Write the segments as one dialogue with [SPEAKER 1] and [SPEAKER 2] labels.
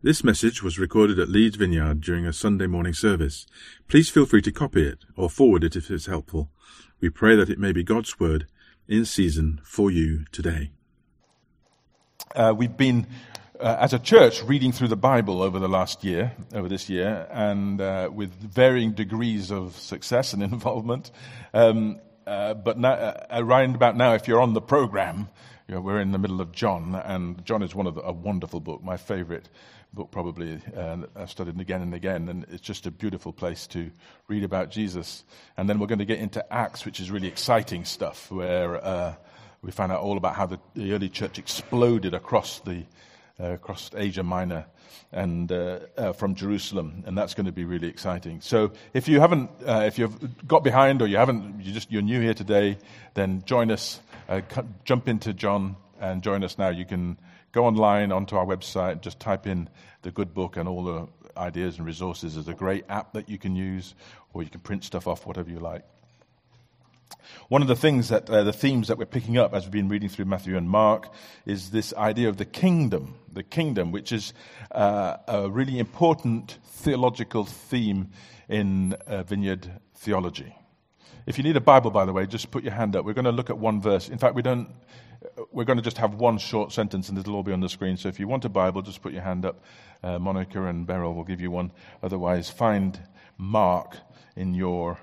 [SPEAKER 1] This message was recorded at Leeds Vineyard during a Sunday morning service. Please feel free to copy it or forward it if it's helpful. We pray that it may be God's word in season for you today.
[SPEAKER 2] We've been, as a church, reading through the Bible over this year, and with varying degrees of success and involvement. But now, around about now, if you're on the program, we're in the middle of John, and John is a wonderful book, my favorite book probably. I've studied it again and again, and it's just a beautiful place to read about Jesus. And then we're going to get into Acts, which is really exciting stuff, where we find out all about how the early church exploded across Asia Minor and from Jerusalem, and that's going to be really exciting. So if you've got behind or you're new here today, then join us. Jump into John and join us now. You can go online onto our website, just type in the good book and all the ideas and resources. There's a great app that you can use, or you can print stuff off, whatever you like. One of the things the themes that we're picking up as we've been reading through Matthew and Mark is this idea of the kingdom, which is a really important theological theme in Vineyard theology. If you need a Bible, by the way, just put your hand up. We're going to look at one verse. In fact, we're going to just have one short sentence, and it'll all be on the screen. So if you want a Bible, just put your hand up. Monica and Beryl will give you one. Otherwise, find Mark in your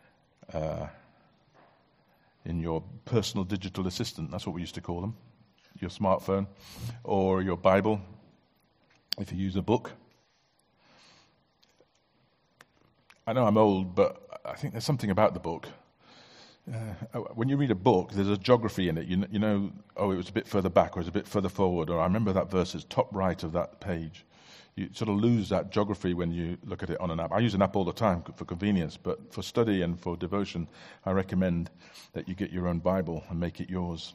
[SPEAKER 2] personal digital assistant. That's what we used to call them. Your smartphone or your Bible, if you use a book. I know I'm old, but I think there's something about the book. When you read a book, there's a geography in it. You know, it was a bit further back, or it's a bit further forward, or I remember that verse is top right of that page. You sort of lose that geography when you look at it on an app. I use an app all the time for convenience, but for study and for devotion, I recommend that you get your own Bible and make it yours.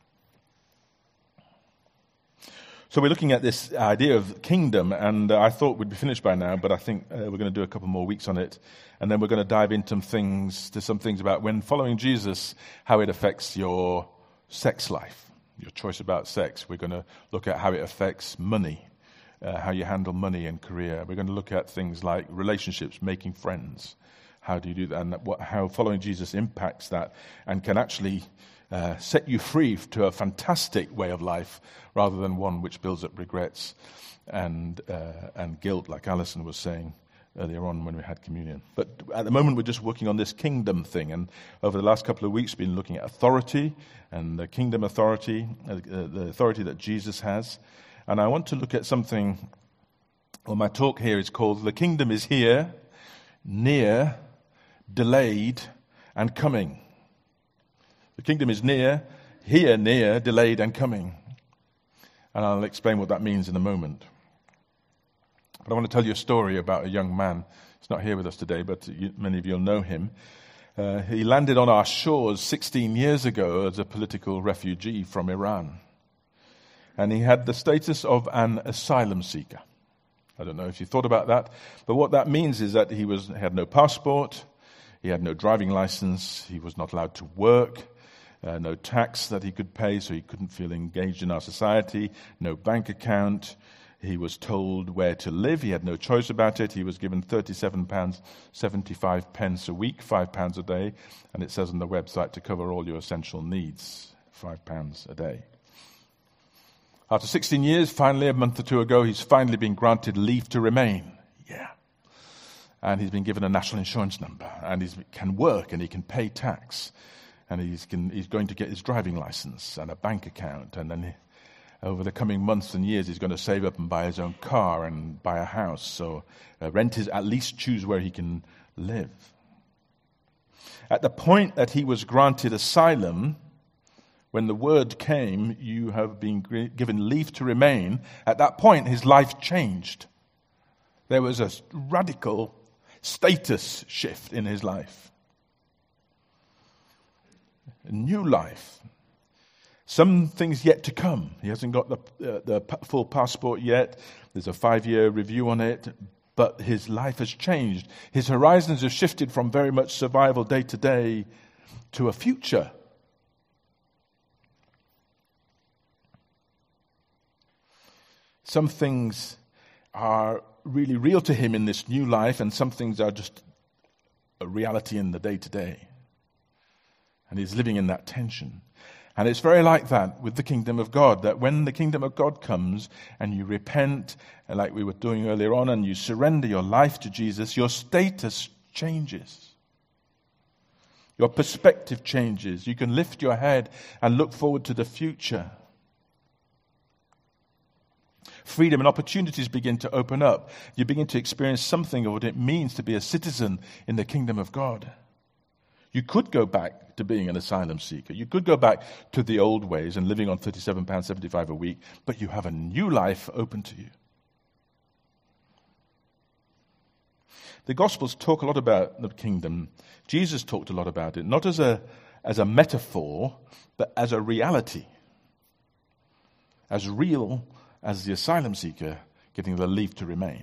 [SPEAKER 2] So we're looking at this idea of kingdom, and I thought we'd be finished by now, but I think we're going to do a couple more weeks on it, and then we're going to dive into some things about when following Jesus, how it affects your sex life, your choice about sex. We're going to look at how it affects money, how you handle money and career. We're going to look at things like relationships, making friends. How do you do that, and how following Jesus impacts that and can actually set you free to a fantastic way of life rather than one which builds up regrets and guilt, like Alison was saying earlier on when we had communion. But at the moment, we're just working on this kingdom thing, and over the last couple of weeks, we've been looking at authority and the kingdom authority, the authority that Jesus has. And I want to look at something. Well, my talk here is called "The Kingdom is Here, Near, Delayed, and Coming." The kingdom is near, delayed, and coming. And I'll explain what that means in a moment. But I want to tell you a story about a young man. He's not here with us today, but many of you will know him. He landed on our shores 16 years ago as a political refugee from Iran. And he had the status of an asylum seeker. I don't know if you thought about that, but what that means is that he had no passport, he had no driving license, he was not allowed to work, no tax that he could pay, so he couldn't feel engaged in our society, no bank account. He was told where to live. He had no choice about it. He was given £37.75 a week, £5 a day, and it says on the website to cover all your essential needs, £5 a day. After 16 years, finally, a month or two ago, he's finally been granted leave to remain. Yeah. And he's been given a national insurance number, and he can work, and he can pay tax. And he's going to get his driving license and a bank account. And then over the coming months and years, he's going to save up and buy his own car and buy a house. So rent is at least choose where he can live. At the point that he was granted asylum, when the word came, you have been given leave to remain, at that point his life changed. There was a radical status shift in his life. A new life. Some things yet to come. He hasn't got the full passport yet. There's a 5-year review on it. But his life has changed. His horizons have shifted from very much survival day to day to a future. Some things are really real to him in this new life, and some things are just a reality in the day-to-day. And he's living in that tension. And it's very like that with the kingdom of God, that when the kingdom of God comes and you repent, like we were doing earlier on, and you surrender your life to Jesus, your status changes. Your perspective changes. You can lift your head and look forward to the future. Freedom and opportunities begin to open up. You begin to experience something of what it means to be a citizen in the kingdom of God. You could go back to being an asylum seeker. You could go back to the old ways and living on £37.75 a week, but you have a new life open to you. The Gospels talk a lot about the kingdom. Jesus talked a lot about it, not as a metaphor, but as a reality. As real as the asylum seeker getting the leave to remain.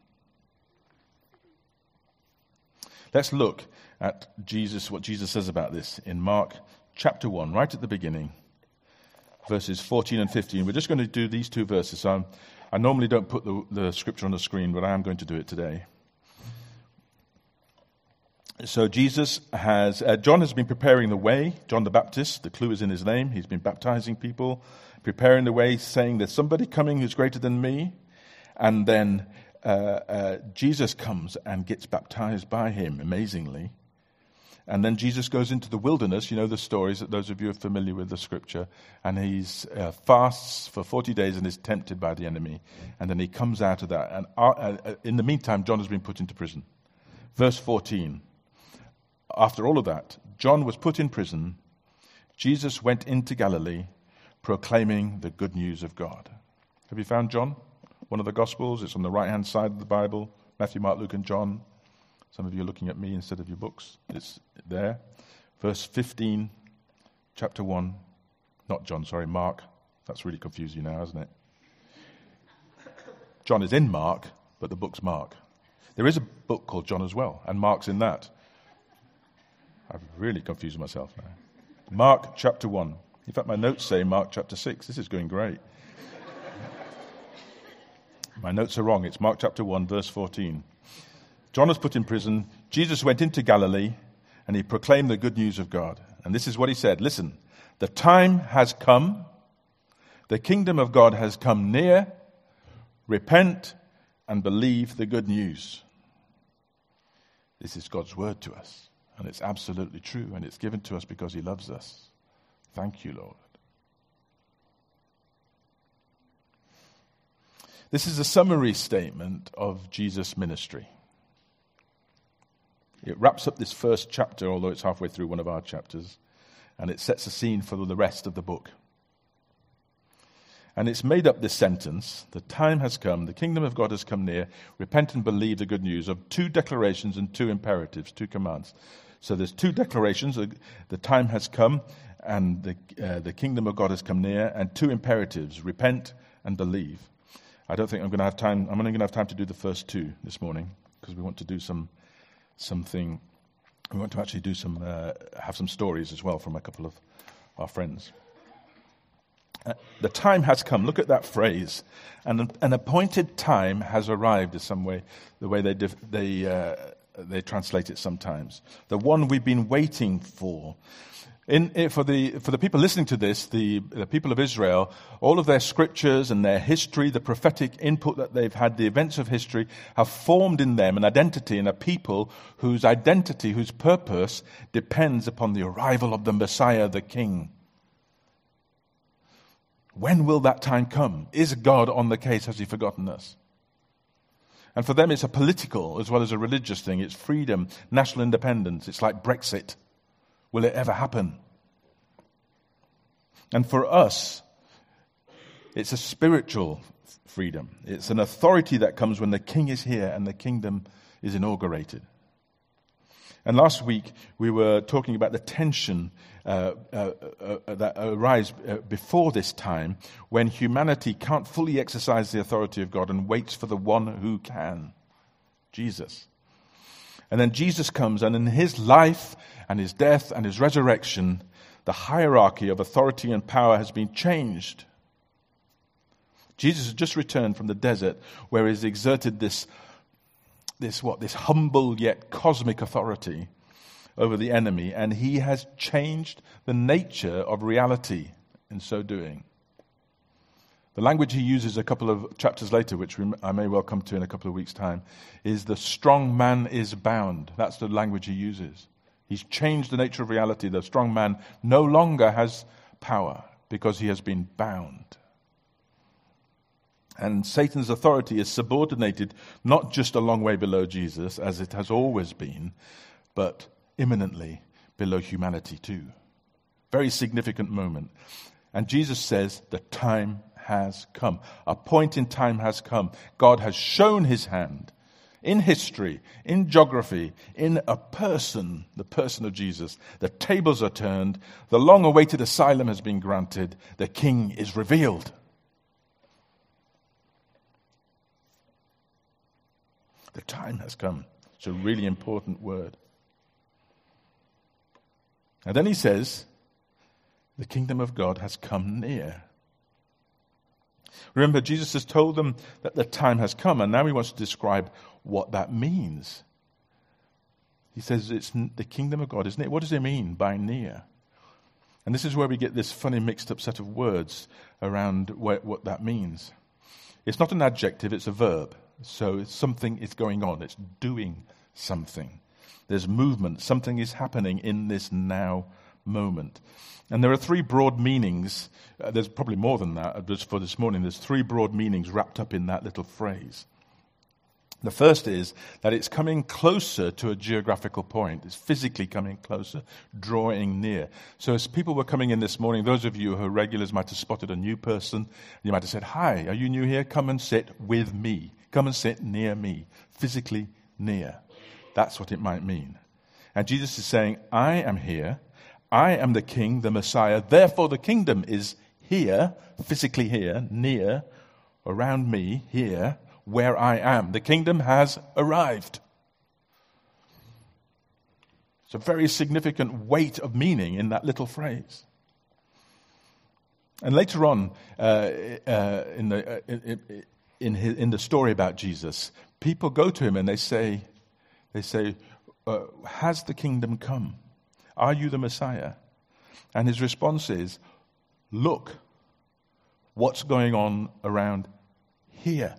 [SPEAKER 2] Let's look at what Jesus says about this in Mark chapter 1, right at the beginning, verses 14 and 15. We're just going to do these two verses. I normally don't put the scripture on the screen, but I am going to do it today. So John has been preparing the way, John the Baptist, the clue is in his name. He's been baptizing people, preparing the way, saying there's somebody coming who's greater than me. And then Jesus comes and gets baptized by him, amazingly. And then Jesus goes into the wilderness. You know the stories, that those of you who are familiar with the scripture. And he fasts for 40 days and is tempted by the enemy. And then he comes out of that. And in the meantime, John has been put into prison. Verse 14. After all of that, John was put in prison. Jesus went into Galilee, proclaiming the good news of God. Have you found John? One of the Gospels. It's on the right-hand side of the Bible. Matthew, Mark, Luke, and John. Some of you are looking at me instead of your books. It's there. Verse 15, chapter 1. Not John, sorry, Mark. That's really confused you now, hasn't it? John is in Mark, but the book's Mark. There is a book called John as well, and Mark's in that. I've really confused myself now. Mark chapter 1. In fact, my notes say Mark chapter 6. This is going great. My notes are wrong. It's Mark chapter 1, verse 14. John was put in prison. Jesus went into Galilee, and he proclaimed the good news of God. And this is what he said. Listen, the time has come. The kingdom of God has come near. Repent and believe the good news. This is God's word to us. And it's absolutely true. And it's given to us because he loves us. Thank you, Lord. This is a summary statement of Jesus' ministry. It wraps up this first chapter, although it's halfway through one of our chapters, and it sets a scene for the rest of the book. And it's made up this sentence, the time has come, the kingdom of God has come near, repent and believe the good news, of two declarations and two imperatives, two commands. So there's two declarations, the time has come, and the kingdom of God has come near, and two imperatives, repent and believe. I don't think I'm going to have time. I'm only going to have time to do the first two this morning, because we want to do something. We want to actually do have some stories as well from a couple of our friends. The time has come. Look at that phrase. And an appointed time has arrived is some way, the way they translate it sometimes. The one we've been waiting for. For the people listening to this, the people of Israel, all of their scriptures and their history, the prophetic input that they've had, the events of history, have formed in them an identity and a people whose identity, whose purpose depends upon the arrival of the Messiah, the King. When will that time come? Is God on the case? Has he forgotten us? And for them it's a political as well as a religious thing. It's freedom, national independence. It's like Brexit. Will it ever happen? And for us, it's a spiritual freedom. It's an authority that comes when the King is here and the kingdom is inaugurated. And last week, we were talking about the tension that arises before this time when humanity can't fully exercise the authority of God and waits for the one who can, Jesus. And then Jesus comes, and in his life and his death and his resurrection, the hierarchy of authority and power has been changed. Jesus has just returned from the desert where he's exerted this humble yet cosmic authority over the enemy, and he has changed the nature of reality in so doing. The language he uses a couple of chapters later, which I may well come to in a couple of weeks' time, is the strong man is bound. That's the language he uses. He's changed the nature of reality. The strong man no longer has power because he has been bound. And Satan's authority is subordinated not just a long way below Jesus, as it has always been, but imminently below humanity too. Very significant moment. And Jesus says, the time has come. A point in time has come. God has shown his hand in history, in geography, in a person, the person of Jesus. The tables are turned. The long-awaited asylum has been granted. The King is revealed. The time has come. It's a really important word. And then he says, the kingdom of God has come near. Remember, Jesus has told them that the time has come, and now he wants to describe what that means. He says it's the kingdom of God is near. What does he mean by near? And this is where we get this funny mixed up set of words around what that means. It's not an adjective, it's a verb. So something is going on. It's doing something. There's movement. Something is happening in this now moment. And there are three broad meanings. There's probably more than that. Just for this morning, there's three broad meanings wrapped up in that little phrase. The first is that it's coming closer to a geographical point. It's physically coming closer, drawing near. So as people were coming in this morning, those of you who are regulars might have spotted a new person. You might have said, "Hi, are you new here? Come and sit with me. Come and sit near me." Physically near. That's what it might mean. And Jesus is saying, I am here. I am the King, the Messiah. Therefore the kingdom is here, physically here, near, around me, here, where I am. The kingdom has arrived. It's a very significant weight of meaning in that little phrase. And later on, in the story about Jesus, people go to him and they say, has the kingdom come? Are you the Messiah? And his response is, look, what's going on around here?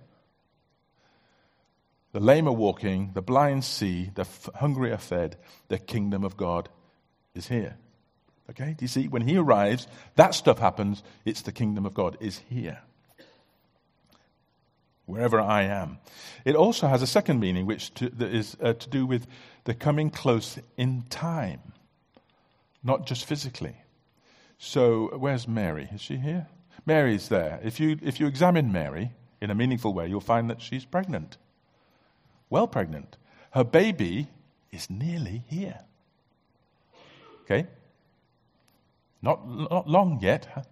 [SPEAKER 2] The lame are walking, the blind see, the hungry are fed, the kingdom of God is here. Okay, do you see? When he arrives, that stuff happens. It's the kingdom of God is here. Wherever I am. It also has a second meaning, that is to do with the coming close in time, not just physically. So, where's Mary? Is she here? Mary's there. If you examine Mary in a meaningful way, you'll find that she's pregnant. Well pregnant. Her baby is nearly here. Okay? Not long yet. Huh?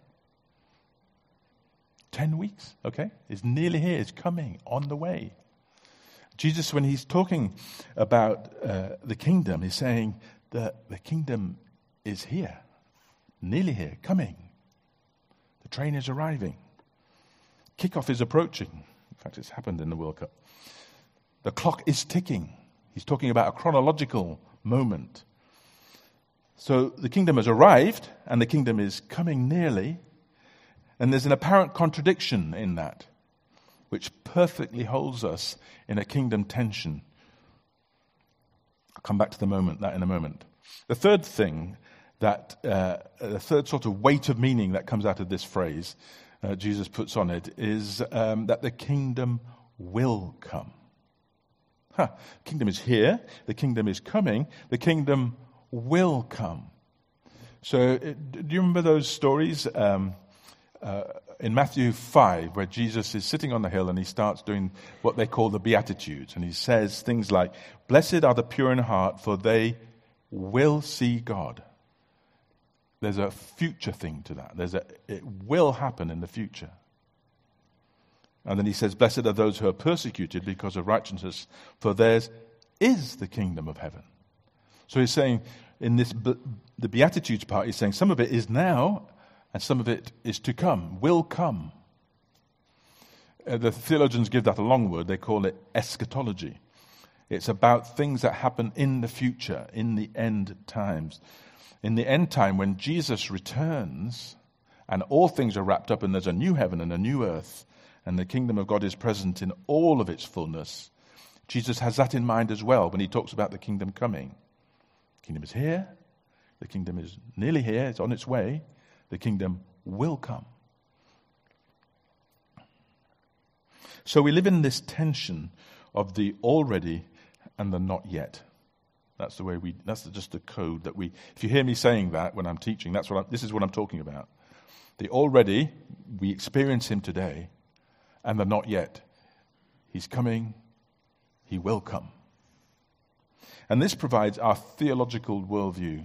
[SPEAKER 2] 10 weeks, okay? It's nearly here. It's coming, on the way. Jesus, when he's talking about the kingdom, he's saying that the kingdom is here, nearly here, coming. The train is arriving. Kickoff is approaching. In fact, it's happened in the World Cup. The clock is ticking. He's talking about a chronological moment. So the kingdom has arrived, and the kingdom is coming nearly. And there's an apparent contradiction in that, which perfectly holds us in a kingdom tension. I'll come back to that in a moment. The third thing, the third sort of weight of meaning that comes out of this phrase Jesus puts on it is that the kingdom will come. Kingdom is here, the kingdom is coming, the kingdom will come. So do you remember those stories? In Matthew 5, where Jesus is sitting on the hill and he starts doing what they call the Beatitudes. And he says things like, "Blessed are the pure in heart, for they will see God." There's a future thing to that. It will happen in the future. And then he says, "Blessed are those who are persecuted because of righteousness, for theirs is the kingdom of heaven." So he's saying, in the Beatitudes part, he's saying some of it is now, and some of it is to come, will come. the theologians give that a long word. They call it eschatology. It's about things that happen in the future, in the end times. In the end time, when Jesus returns and all things are wrapped up and there's a new heaven and a new earth and the kingdom of God is present in all of its fullness, Jesus has that in mind as well when he talks about the kingdom coming. The kingdom is here. The kingdom is nearly here. It's on its way. The kingdom will come. So we live in this tension of the already and the not yet. That's the way that's just the code that if you hear me saying that when I'm teaching, this is what I'm talking about. The already, we experience him today, and the not yet. He's coming, he will come. And this provides our theological worldview.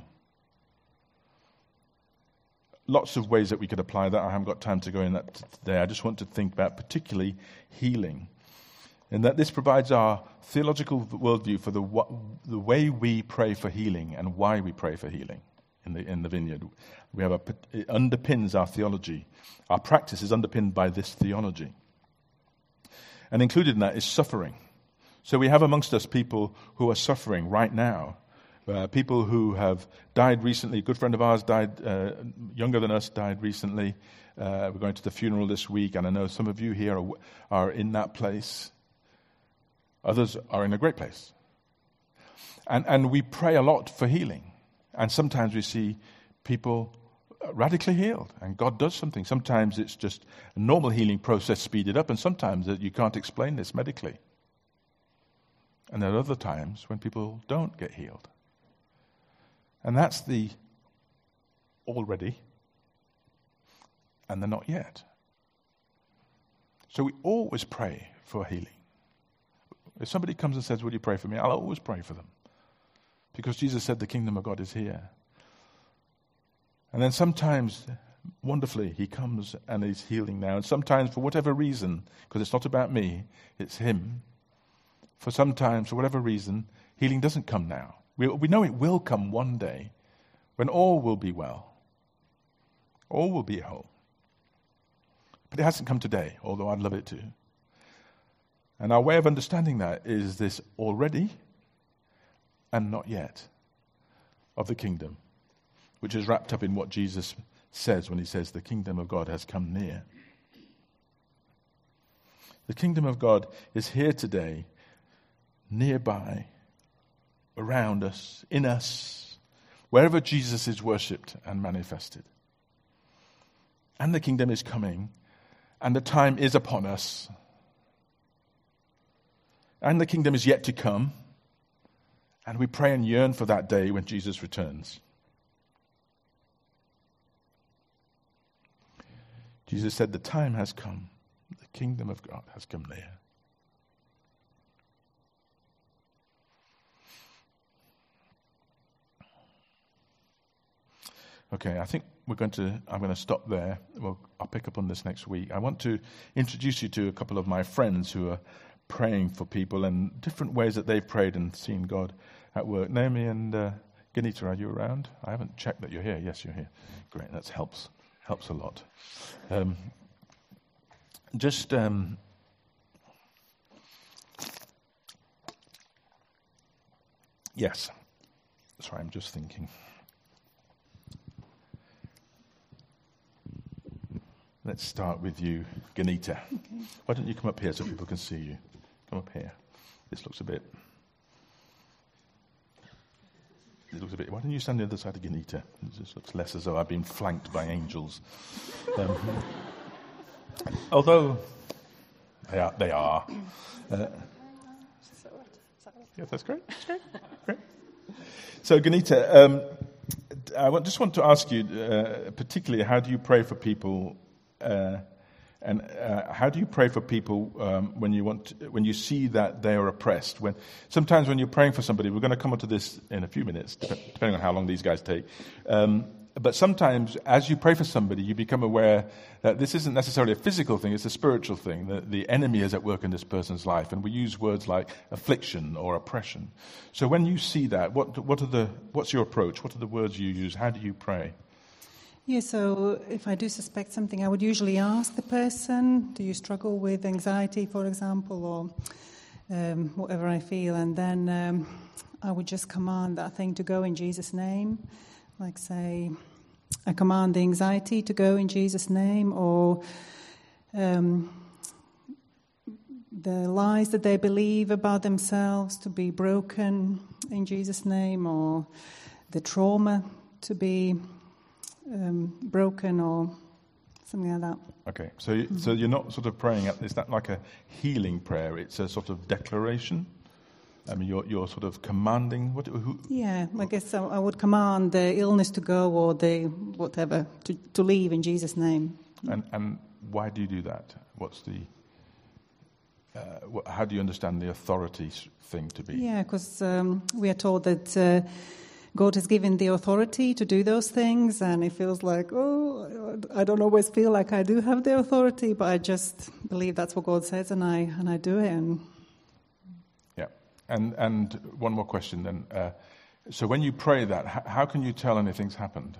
[SPEAKER 2] Lots of ways that we could apply that. I haven't got time to go in that today. I just want to think about particularly healing. And that this provides our theological worldview for the way we pray for healing and why we pray for healing in the vineyard. It underpins our theology. Our practice is underpinned by this theology. And included in that is suffering. So we have amongst us people who are suffering right now. People who have died recently. A good friend of ours died, younger than us, died recently. We're going to the funeral this week, and I know some of you here are in that place. Others are in a great place. And we pray a lot for healing. And sometimes we see people radically healed, and God does something. Sometimes it's just a normal healing process speeded up, and sometimes you can't explain this medically. And there are other times when people don't get healed. And that's the already and the not yet. So we always pray for healing. If somebody comes and says, "Would you pray for me?" I'll always pray for them. Because Jesus said the kingdom of God is here. And then sometimes, wonderfully, he comes and he's healing now. And sometimes, for whatever reason, because it's not about me, it's him. Sometimes, for whatever reason, healing doesn't come now. We know it will come one day when all will be well. All will be whole. But it hasn't come today, although I'd love it to. And our way of understanding that is this already and not yet of the kingdom, which is wrapped up in what Jesus says when he says the kingdom of God has come near. The kingdom of God is here today, nearby, around us, in us, wherever Jesus is worshipped and manifested. And the kingdom is coming, and the time is upon us. And the kingdom is yet to come, and we pray and yearn for that day when Jesus returns. Jesus said, the time has come, the kingdom of God has come near. Okay, I think I'm going to stop there. I'll pick up on this next week. I want to introduce you to a couple of my friends who are praying for people and different ways that they've prayed and seen God at work. Naomi and Ganita, are you around? I haven't checked that you're here. Yes, you're here. Great, that helps a lot. Yes. Sorry, I'm just thinking. Let's start with you, Ganita. Okay. Why don't you come up here so people can see you? Come up here. This looks a bit... Why don't you stand on the other side of Ganita? It just looks less as though I've been flanked by angels. Although they are. Yes, that's great. Great. So, Ganita, I just want to ask you, particularly, how do you pray for people? And how do you pray for people when you see that they are oppressed? Sometimes when you're praying for somebody, we're going to come on to this in a few minutes, depending on how long these guys take. But sometimes, as you pray for somebody, you become aware that this isn't necessarily a physical thing; it's a spiritual thing. That the enemy is at work in this person's life, and we use words like affliction or oppression. So, when you see that, what's your approach? What are the words you use? How do you pray?
[SPEAKER 3] Yeah, so if I do suspect something, I would usually ask the person, do you struggle with anxiety, for example, or whatever I feel, and then I would just command that thing to go in Jesus' name. Like say, I command the anxiety to go in Jesus' name, or the lies that they believe about themselves to be broken in Jesus' name, or the trauma to be broken, or something like that.
[SPEAKER 2] Okay, so you're not sort of praying. Is that like a healing prayer? It's a sort of declaration. I mean, you're sort of commanding.
[SPEAKER 3] Yeah, I guess I would command the illness to go, or the whatever to leave in Jesus' name.
[SPEAKER 2] And why do you do that? What's the how do you understand the authority thing to be?
[SPEAKER 3] Yeah, because we are told that God has given the authority to do those things, and it feels like, I don't always feel like I do have the authority, but I just believe that's what God says, and I do it. And
[SPEAKER 2] yeah, and one more question then. So when you pray that, how can you tell anything's happened?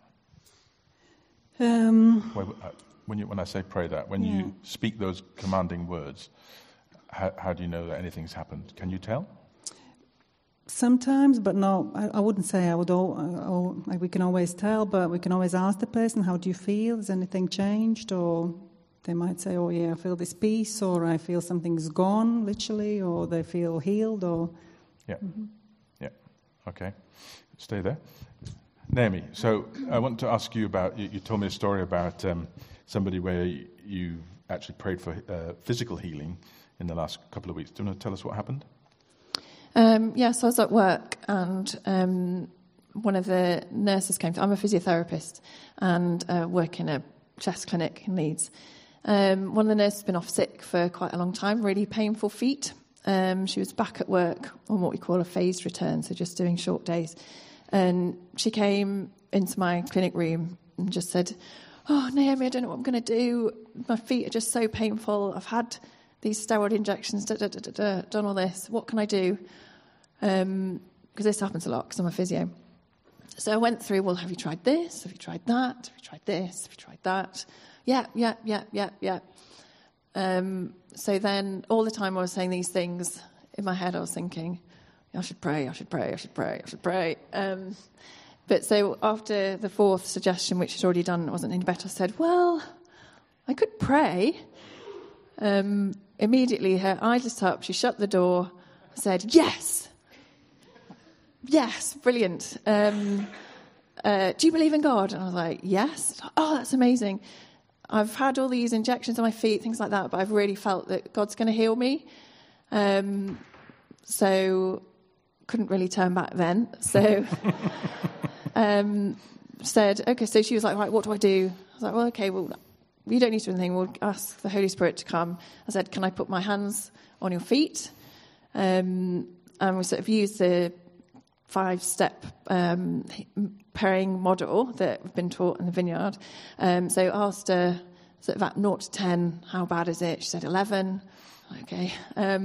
[SPEAKER 2] When I say pray that, when you speak those commanding words, how do you know that anything's happened? Can you tell?
[SPEAKER 3] Sometimes, but no, I wouldn't say I would. We can always tell, but we can always ask the person, how do you feel? Has anything changed? Or they might say, oh yeah, I feel this peace, or I feel something's gone, literally, or they feel healed, or...
[SPEAKER 2] Yeah, yeah, okay. Stay there. Naomi, so I want to ask you about, you told me a story about somebody where you actually prayed for physical healing in the last couple of weeks. Do you want to tell us what happened?
[SPEAKER 4] So I was at work, and one of the nurses came. I'm a physiotherapist and work in a chest clinic in Leeds. One of the nurses has been off sick for quite a long time, really painful feet. She was back at work on what we call a phased return, so just doing short days. And she came into my clinic room and just said, oh, Naomi, I don't know what I'm going to do. My feet are just so painful. I've had these steroid injections, done all this. What can I do? Because this happens a lot, because I'm a physio. So I went through, well, have you tried this? Have you tried that? Have you tried this? Have you tried that? Yeah. So then all the time I was saying these things, in my head I was thinking, I should pray. But so after the fourth suggestion, which she'd already done, wasn't any better, I said, well, I could pray. Immediately her eyes lit up, she shut the door, said, yes, brilliant. Do you believe in God? And I was like, yes. Oh, that's amazing. I've had all these injections on my feet, things like that, but I've really felt that God's going to heal me. So couldn't really turn back then. So said, okay, so she was like, right, what do I do? I was like, well, okay, well, you don't need to do anything. We'll ask the Holy Spirit to come. I said, can I put my hands on your feet? And we sort of used the 5-step praying model that we've been taught in the Vineyard. So I asked her sort of at 0 to 10, how bad is it? She said 11. Okay.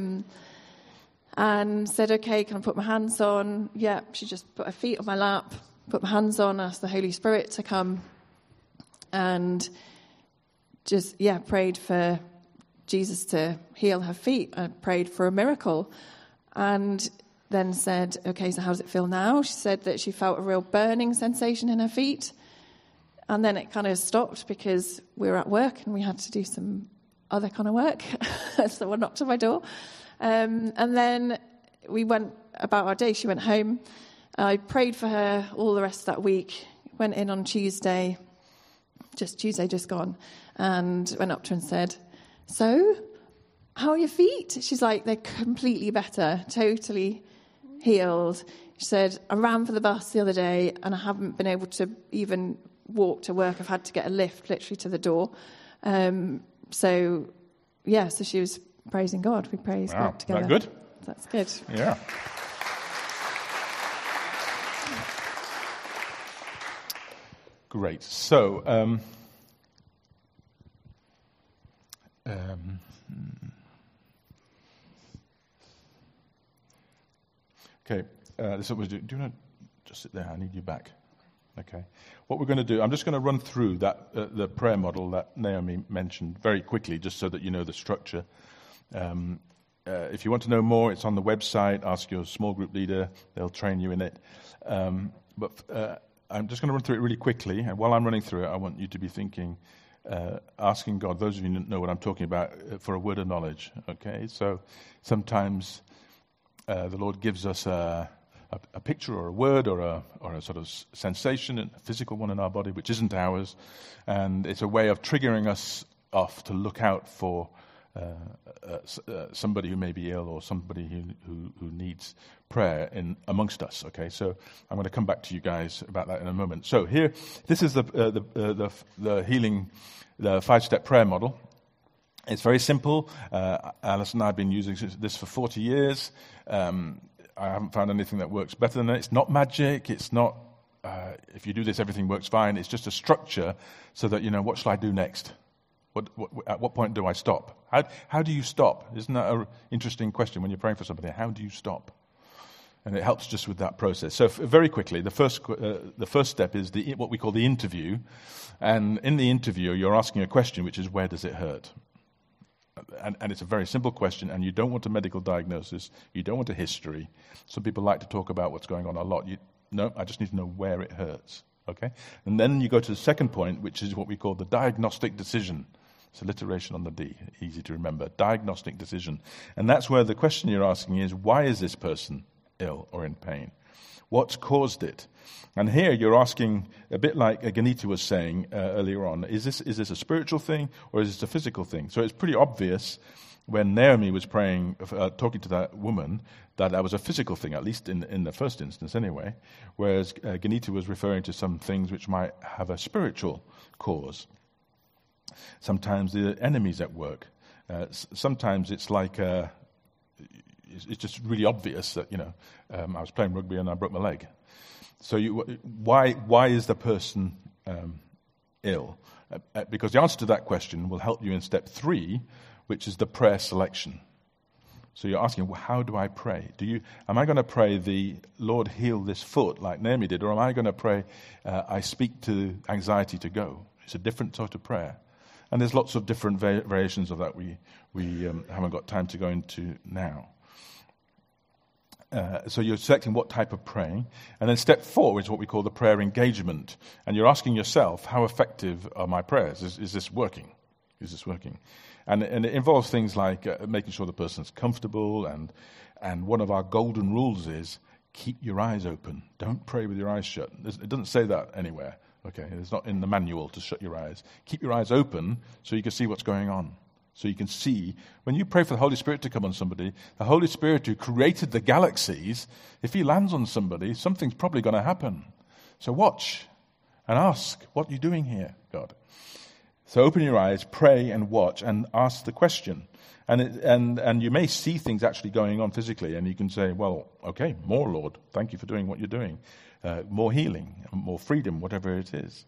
[SPEAKER 4] And said, okay, can I put my hands on? Yeah, she just put her feet on my lap, put my hands on, asked the Holy Spirit to come, and just, prayed for Jesus to heal her feet. I prayed for a miracle. And then said, okay, so how does it feel now? She said that she felt a real burning sensation in her feet. And then it kind of stopped because we were at work and we had to do some other kind of work. So someone knocked on my door. And then we went about our day. She went home. I prayed for her all the rest of that week. Went in on Tuesday just gone, and went up to her and said, so, how are your feet? She's like, they're completely better, totally healed. She said, I ran for the bus the other day and I haven't been able to even walk to work. I've had to get a lift literally to the door. So she was praising God. We praised God together.
[SPEAKER 2] That good?
[SPEAKER 4] That's good.
[SPEAKER 2] Yeah. Great. So, okay. This is what we'll do. Do you want to just sit there? I need you back. Okay. What we're going to do, I'm just going to run through that the prayer model that Naomi mentioned very quickly, just so that you know the structure. If you want to know more, it's on the website. Ask your small group leader; they'll train you in it. But I'm just going to run through it really quickly. And while I'm running through it, I want you to be thinking, asking God. Those of you who know what I'm talking about, for a word of knowledge. Okay. So sometimes the Lord gives us a picture or a word or a sort of sensation, a physical one in our body, which isn't ours, and it's a way of triggering us off to look out for somebody who may be ill or somebody who needs prayer in amongst us. Okay, so I'm going to come back to you guys about that in a moment. So here, this is the healing, the 5-step prayer model. It's very simple. Alice and I have been using this for 40 years. I haven't found anything that works better than it. It's not magic. It's not, if you do this, everything works fine. It's just a structure so that, what shall I do next? At what point do I stop? How do you stop? Isn't that an interesting question when you're praying for somebody? How do you stop? And it helps just with that process. So very quickly, the first step is what we call the interview. And in the interview, you're asking a question, which is, where does it hurt? And it's a very simple question, and you don't want a medical diagnosis. You don't want a history. Some people like to talk about what's going on a lot. No, I just need to know where it hurts. Okay? And then you go to the second point, which is what we call the diagnostic decision. It's alliteration on the D, easy to remember. Diagnostic decision. And that's where the question you're asking is, why is this person ill or in pain? What's caused it? And here you're asking, a bit like Ganita was saying earlier on, is this a spiritual thing or is this a physical thing? So it's pretty obvious when Naomi was praying, talking to that woman, that was a physical thing, at least in the first instance anyway, whereas Ganita was referring to some things which might have a spiritual cause. Sometimes the enemy's at work. Sometimes it's like it's just really obvious that I was playing rugby and I broke my leg. So why is the person ill? Because the answer to that question will help you in step 3, which is the prayer selection. So you're asking, well, how do I pray? Am I going to pray the Lord heal this foot like Naomi did, or am I going to pray I speak to anxiety to go? It's a different sort of prayer. And there's lots of different variations of that we haven't got time to go into now. So you're selecting what type of praying. And then step 4 is what we call the prayer engagement. And you're asking yourself, how effective are my prayers? Is this working? Is this working? And it involves things like making sure the person's comfortable. And one of our golden rules is keep your eyes open. Don't pray with your eyes shut. It doesn't say that anywhere. Okay, it's not in the manual to shut your eyes. Keep your eyes open so you can see what's going on. So you can see, when you pray for the Holy Spirit to come on somebody, the Holy Spirit who created the galaxies, if he lands on somebody, something's probably going to happen. So watch and ask, what are you doing here, God? So open your eyes, pray and watch and ask the question. And you may see things actually going on physically, and you can say, well, okay, more, Lord. Thank you for doing what you're doing. More healing, more freedom, whatever it is.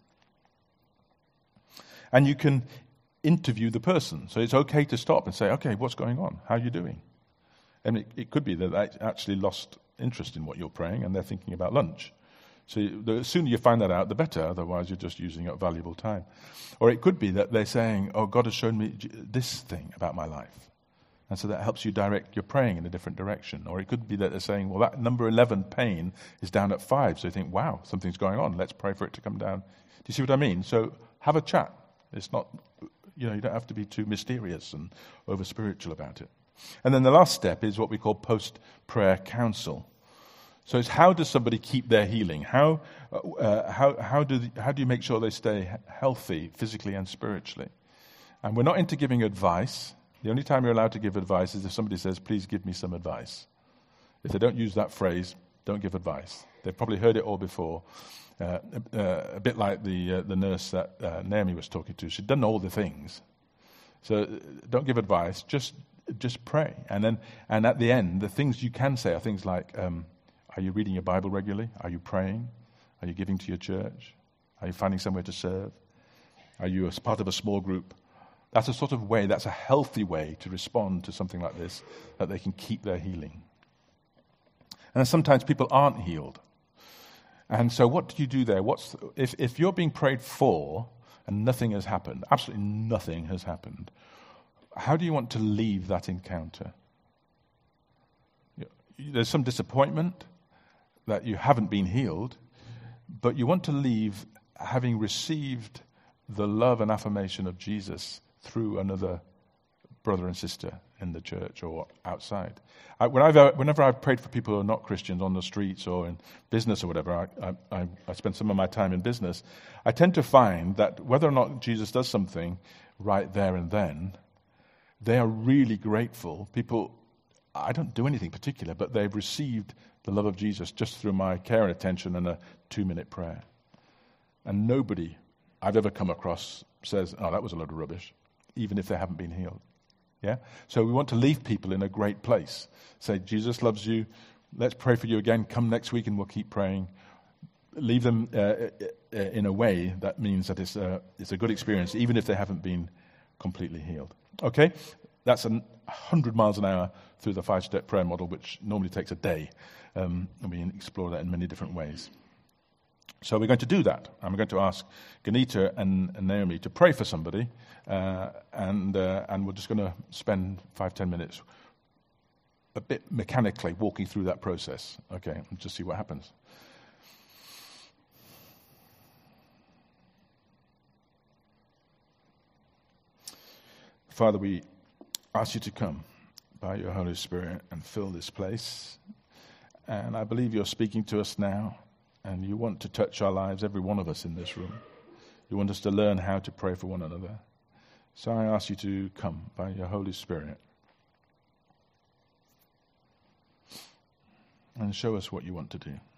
[SPEAKER 2] And you can interview the person. So it's okay to stop and say, okay, what's going on? How are you doing? And it could be that they actually lost interest in what you're praying and they're thinking about lunch. So the sooner you find that out, the better. Otherwise, you're just using up valuable time. Or it could be that they're saying, oh, God has shown me this thing about my life. And so that helps you direct your praying in a different direction. Or it could be that they're saying, well, that number 11 pain is down at 5. So you think, wow, something's going on. Let's pray for it to come down. Do you see what I mean? So have a chat. It's not, you don't have to be too mysterious and over-spiritual about it. And then the last step is what we call post-prayer counsel. So it's how does somebody keep their healing? How do you make sure they stay healthy physically and spiritually? And we're not into giving advice. The only time you're allowed to give advice is if somebody says, please give me some advice. If they don't use that phrase, don't give advice. They've probably heard it all before. A bit like the nurse that Naomi was talking to. She'd done all the things. So don't give advice, just pray. And at the end, the things you can say are things like, are you reading your Bible regularly? Are you praying? Are you giving to your church? Are you finding somewhere to serve? Are you as part of a small group? That's a sort of way, that's a healthy way to respond to something like this, that they can keep their healing. And sometimes people aren't healed. And so what do you do there? If you're being prayed for and nothing has happened, absolutely nothing has happened, how do you want to leave that encounter? There's some disappointment that you haven't been healed, but you want to leave having received the love and affirmation of Jesus through another brother and sister in the church or outside. Whenever I've prayed for people who are not Christians on the streets or in business or whatever, I spend some of my time in business, I tend to find that whether or not Jesus does something right there and then, they are really grateful. People, I don't do anything particular, but they've received the love of Jesus just through my care and attention and a 2-minute prayer. And nobody I've ever come across says, oh, that was a load of rubbish, even if they haven't been healed. Yeah? So we want to leave people in a great place. Say, Jesus loves you. Let's pray for you again. Come next week and we'll keep praying. Leave them in a way that means that it's a good experience, even if they haven't been completely healed. Okay? That's 100 miles an hour through the 5-step prayer model, which normally takes a day. And we explore that in many different ways. So we're going to do that. I'm going to ask Ganita and Naomi to pray for somebody, and we're just going to spend 5-10 minutes a bit mechanically walking through that process. Okay, and just see what happens. Father, we ask you to come by your Holy Spirit and fill this place. And I believe you're speaking to us now. And you want to touch our lives, every one of us in this room. You want us to learn how to pray for one another. So I ask you to come by your Holy Spirit and show us what you want to do.